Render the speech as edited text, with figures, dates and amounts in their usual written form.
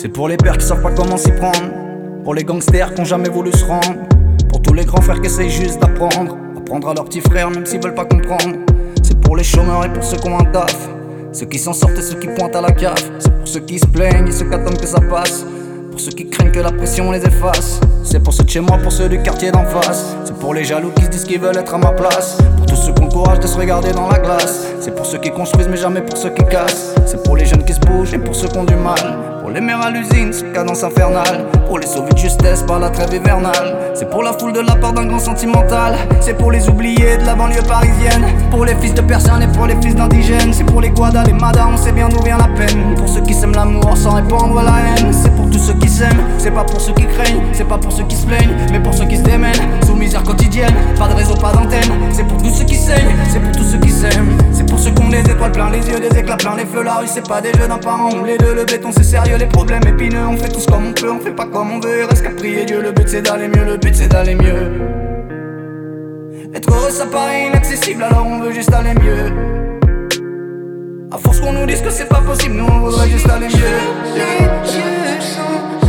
C'est pour les pères qui savent pas comment s'y prendre, pour les gangsters qui ont jamais voulu se rendre, pour tous les grands frères qui essayent juste d'apprendre à leurs petits frères même s'ils veulent pas comprendre. C'est pour les chômeurs et pour ceux qui ont un taf, ceux qui s'en sortent et ceux qui pointent à la cave. C'est pour ceux qui se plaignent et ceux qui attendent que ça passe, pour ceux qui craignent que la pression les efface. C'est pour ceux de chez moi, pour ceux du quartier d'en face. C'est pour les jaloux qui se disent qu'ils veulent être à ma place, pour tous ceux qui ont le courage de se regarder dans la glace. C'est pour ceux qui construisent mais jamais pour ceux qui cassent. C'est pour les jeunes qui se bougent et pour ceux qui ont du mal, pour les mères à l'usine sous cadence infernale, pour les sauvés de justesse par la trêve hivernale. C'est pour la foule de la part d'un grand sentimental, c'est pour les oubliés de la banlieue parisienne, pour les fils de personnes et pour les fils d'indigènes. C'est pour les Guada, les Mada, on sait bien d'où vient la peine, pour ceux qui sèment l'amour sans répandre la haine. C'est pour tous ceux qui s'aiment, c'est pas pour ceux qui craignent, c'est pas pour ceux qui se plaignent, mais pour ceux qui se démènent sous misère quotidienne. Pas de réseau, pas d'antenne, c'est pour tous ceux qui saignent, c'est pour tous ceux qui s'aiment. C'est pour ceux qui ont des étoiles plein les yeux, des éclats plein les feux. La rue c'est pas des jeux d'un parent, on les deux, le béton c'est sérieux. Les problèmes épineux, on fait tous comme on peut, on fait pas comme on veut. Il reste qu'à prier Dieu, le but c'est d'aller mieux, le but c'est d'aller mieux. Être heureux ça paraît inaccessible, alors on veut juste aller mieux. À force qu'on nous dise que c'est pas possible, nous on voudrait juste aller mieux. Je sens